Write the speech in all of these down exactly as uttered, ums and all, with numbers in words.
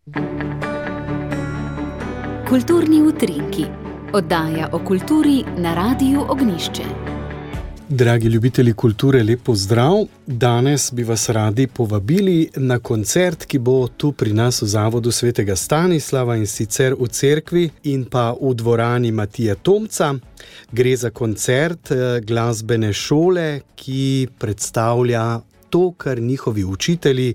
Kulturni utrinki. Oddaja o kulturi na Radiu Ognjišče. Dragi ljubitelji kulture, lep pozdrav. Danes bi vas radi povabili na koncert, ki bo tu pri nas v Zavodu svetega Stanislava, in sicer v cerkvi in pa v dvorani Matije Tomca. Gre za koncert glasbene šole, ki predstavlja to, kar njihovi učitelji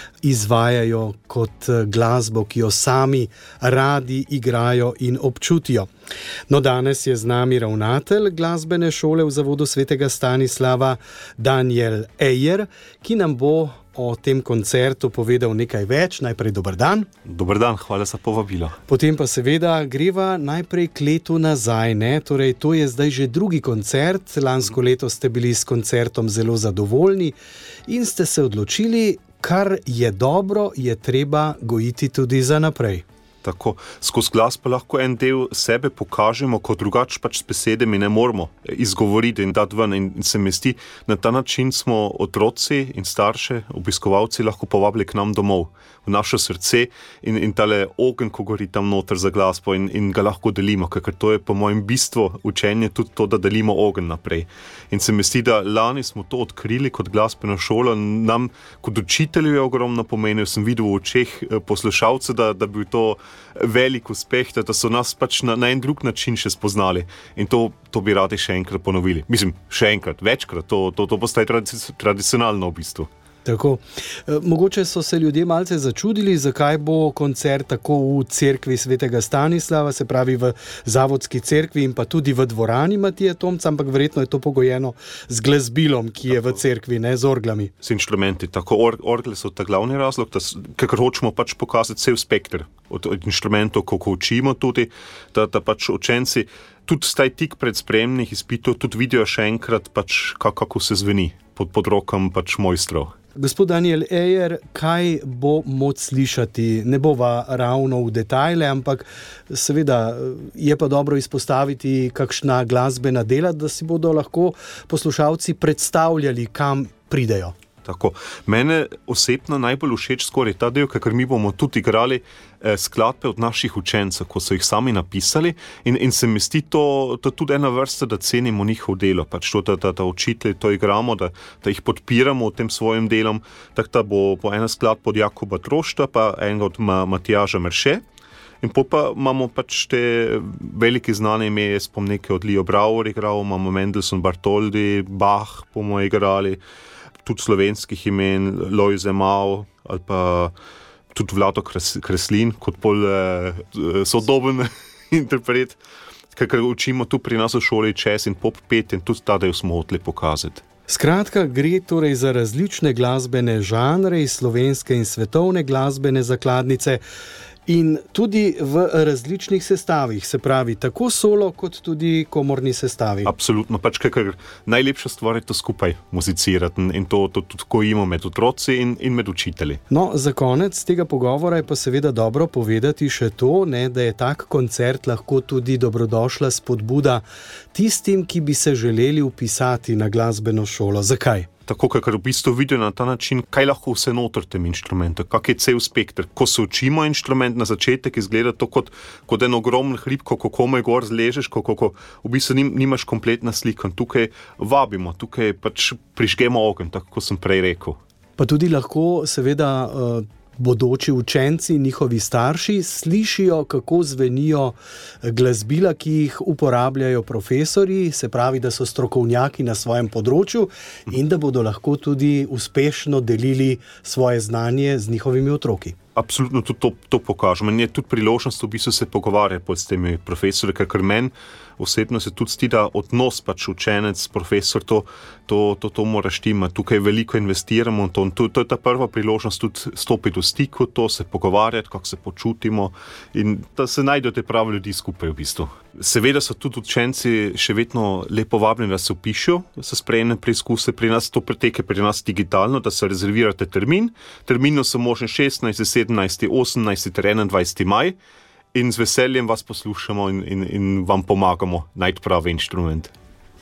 izvajajo kot glasbo, ki jo sami radi igrajo in občutijo. No, danes je z nami ravnatelj glasbene šole v Zavodu svetega Stanislava, Daniel Ejer, ki nam bo o tem koncertu povedal nekaj več. Najprej dober dan. Dober dan, hvala za povabilo. Potem pa seveda greva najprej k letu nazaj, ne? Torej, to je zdaj že drugi koncert. Lansko leto ste bili s koncertom zelo zadovoljni in ste se odločili, kar je dobro, je treba gojiti tudi za naprej. Tako, skozi glas pa lahko en del sebe pokažemo, kot drugače pač s besedami ne moramo izgovoriti in dati ven. In se mi zdi, na ta način smo otroci in starše, obiskovalci lahko povabili k nam domov, v naše srce in, in tale ogenj, ko gori tam noter za glasbo in, in ga lahko delimo, ker to je po mojem bistvu učenje tudi to, da delimo ogenj naprej. In se mi zdi, da lani smo to odkrili kot glasbena šola, nam kot učitelju je ogromno pomenil, sem videl v očeh poslušalcev, da, da bi to velik uspeh, da so nas pač na, na en drug način še spoznali. In to, to bi radi še enkrat ponovili. Mislim, še enkrat, večkrat, to, to, to postaje tradicionalno v bistvu. Tako. Mogoče so se ljudje malce začudili, zakaj bo koncert tako v cerkvi svetega Stanislava, se pravi v Zavodski cerkvi in pa tudi v dvorani Matije Tomca, ampak verjetno je to pogojeno z glasbilom, ki je v cerkvi, ne z orglami. S inštrumenti. Tako, or, orgle so ta glavni razlog, da, kakor hočemo pač pokazati cel spekter od, od inštrumentov, kako učimo tudi, da, da pač učenci tudi staj tik pred sprejemnih izpitov tudi vidijo še enkrat pač kako se zveni pod, pod rokom pač mojstrov. Gospod Daniel Ejer, kaj bo moč slišati? Ne bova ravno v detajle, ampak seveda je pa dobro izpostaviti kakšna glasbena dela, da si bodo lahko poslušalci predstavljali, kam pridejo. Tako. Mene osebno najbolj všeč skoraj ta del, ker mi bomo tudi igrali eh, skladbe od naših učencev, ko so jih sami napisali in, in se mi zdi to, to tudi ena vrsta, da cenimo njihov delo, pač to, da, da, da učitelji to igramo, da, da jih podpiramo v tem svojim delom, tako da bo, bo ena skladba od Jakoba Trošta, pa enega od Ma, Matjaža Merše. In po pa imamo pač te velike znane ime, jaz bom nekaj od Leo Brauer igral, imamo Mendelssohn, Bartholdy, Bach bomo igrali, tudi slovenskih imen, Lojze Mau ali pa tudi Vlado Kreslin kot bolj eh, sodoben interpret, ker učimo tu pri nas v šoli jazz in pop pet in tudi ta del smo hoteli pokazati. Skratka, gre torej za različne glasbene žanre iz slovenske in svetovne glasbene zakladnice in tudi v različnih sestavih, se pravi tako solo kot tudi komorni sestavi. Absolutno, pač ker najlepša stvar je to skupaj muzicirati in to, to tudi gojimo med otroci in, in med učitelji. No, za konec tega pogovora je pa seveda dobro povedati še to, ne, da je tak koncert lahko tudi dobrodošla spodbuda tistim, ki bi se želeli vpisati na glasbeno šolo. Zakaj? Tako, ker v bistvu vidijo na ta način, kaj lahko vse noter tem inštrumentu, kak je cel spekter. Ko se učimo inštrument, na začetek izgleda to kot, kot en ogromen hrib, ko komaj gor zležeš, ko, ko, ko v bistvu nim, nimaš kompletna slika. Tukaj vabimo, tukaj pač prižgemo ogenj, tako kot sem prej rekel. Pa tudi lahko seveda uh, bodoči učenci, njihovi starši slišijo, kako zvenijo glasbila, ki jih uporabljajo profesorji, se pravi, da so strokovnjaki na svojem področju in da bodo lahko tudi uspešno delili svoje znanje z njihovimi otroki. Absolutno tudi to, to pokažemo. Meni je tudi priložnost v bistvu se pogovarjati s temi profesori, ker meni osebno se tudi zdi, da odnos pač učenec, profesor, to, to, to, to mora štimati. Tukaj veliko investiramo in to, to, to je ta prva priložnost tudi stopiti v stiku, to se pogovarjati, kako se počutimo in da se najdejo te pravi ljudi skupaj v bistvu. Seveda so tudi učenci še vedno lepo vabljeni, da se vpišejo, da se sprejemne preizkuse. Pri nas to preteke pri nas digitalno, da se rezervirate termin. Termino so možni šestnajsti, sedemnajsti, osemnajsti ter enaindvajseti maj in z veseljem vas poslušamo in, in, in vam pomagamo najti pravi inštrument.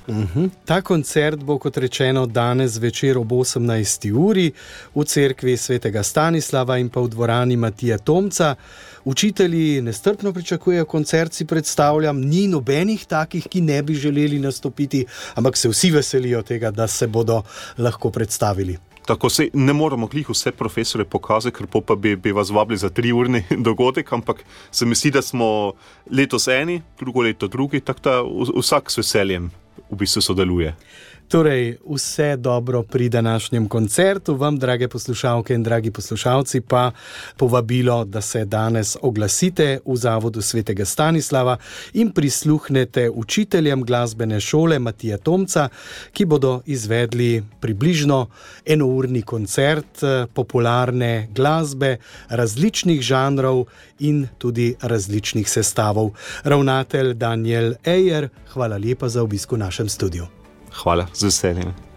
Uh-huh. Ta koncert bo, kot rečeno, danes večer ob osemnajsti uri v cerkvi svetega Stanislava in pa v dvorani Matija Tomca. Učitelji nestrpno pričakujejo koncert, si predstavljam, ni nobenih takih, ki ne bi želeli nastopiti, ampak se vsi veselijo tega, da se bodo lahko predstavili. Tako se ne moramo glih vse profesore pokazati, ker pa bi, bi vas vabili za tri urni dogodek, ampak se mi zdi, da smo letos eni, drugo leto drugi, tako da vsak s veseljem v bistvu sodeluje. Torej, vse dobro pri današnjem koncertu. Vam, drage poslušalke in dragi poslušalci, pa povabilo, da se danes oglasite v Zavodu svetega Stanislava in prisluhnete učiteljem glasbene šole Matija Tomca, ki bodo izvedli približno enourni koncert popularne glasbe, različnih žanrov in tudi različnih sestavov. Ravnatelj Daniel Ejer, hvala lepa za obisk v našem studiu. Hvala, z veseljem.